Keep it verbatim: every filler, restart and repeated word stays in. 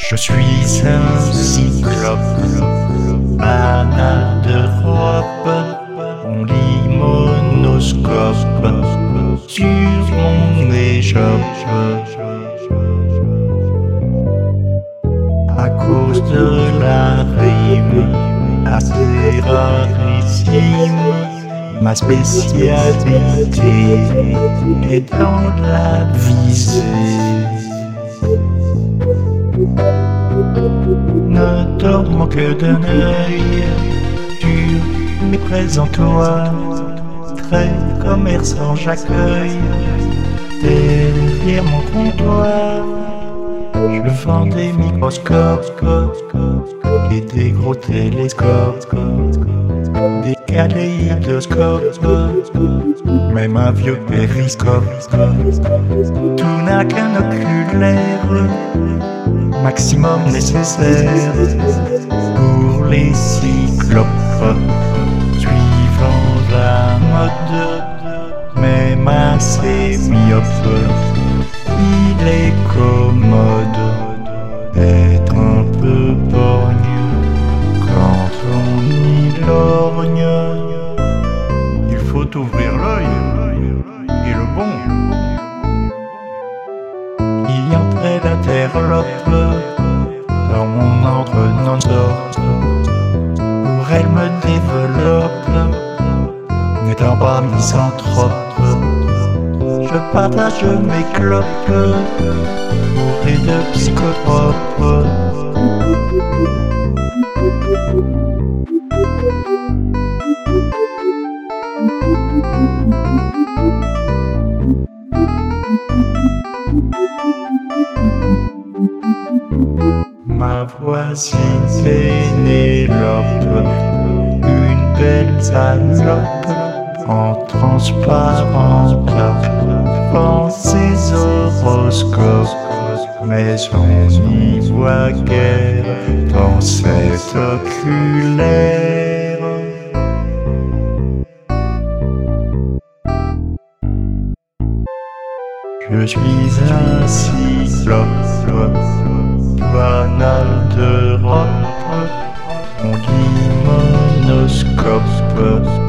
Je suis un cyclope, banal d'Europe, on lit monoscope sur mon échoppe. À cause de la rime assez rarissime, ma spécialité est dans la visée. Ne dormant que d'un œil sur mes présentoirs, très commerçant j'accueille derrière mon comptoir. Je vends des microscopes et des gros télescopes, des kaléidoscopes, même un vieux périscope. Tout n'a qu'un oculaire maximum nécessaire pour les cyclopes, suivant la mode, même assez myope. Il est commode d'être un peu borgne quand on y lorgne. Il faut ouvrir l'œil et le bon y entrait l'interlope dans mon entre non-stop. Pour elle me développe, n'étant pas misanthrope, je partage mes clopes bourrées de psychotropes. Ma voisine Pénélope, une belle salope en transparente, vend ses horoscopes, mais on n'y voit guère dans cet oculaire. Je suis un cyclope, banal d'Europe, on dit monoscope.